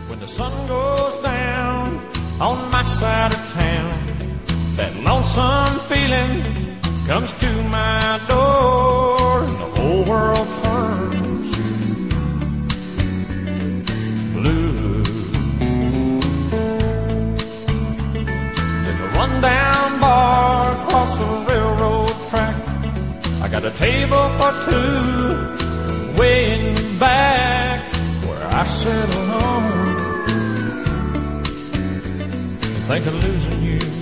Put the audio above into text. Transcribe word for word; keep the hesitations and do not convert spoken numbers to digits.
When the sun goes down on my side of town, that lonesome feeling comes to my door, and the whole world turns blue. There's a rundown bar across the railroad track. I got a table for two way in the back where I sit alone and think of losing you.